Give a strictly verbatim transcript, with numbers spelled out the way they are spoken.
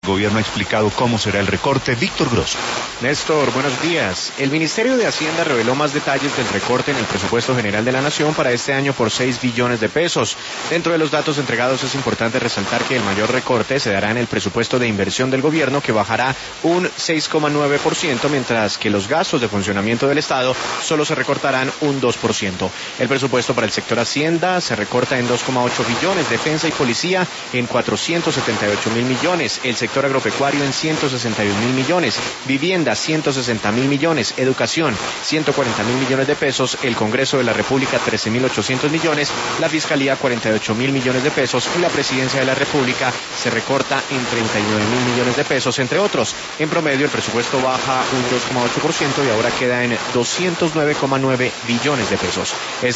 gobierno ha explicado cómo será el recorte. Víctor Grosso. Néstor, buenos días. El Ministerio de Hacienda reveló más detalles del recorte en el presupuesto general de la Nación para este año por seis billones de pesos. Dentro de los datos entregados es importante resaltar que el mayor recorte se dará en el presupuesto de inversión del gobierno, que bajará un seis coma nueve por ciento, mientras que los gastos de funcionamiento del Estado solo se recortarán un dos por ciento. El presupuesto para el sector Hacienda se recorta en dos coma ocho billones, defensa y policía en cuatrocientos setenta y ocho mil millones, el sector agropecuario en ciento sesenta y un mil millones, vivienda ciento sesenta mil millones, educación ciento cuarenta mil millones de pesos, el Congreso de la República trece mil ochocientos millones, la Fiscalía cuarenta y ocho mil millones de pesos y la Presidencia de la República se recorta en treinta y nueve mil millones de pesos, entre otros. En promedio el presupuesto baja un dos coma ocho por ciento y ahora queda en doscientos nueve coma nueve billones de pesos. Este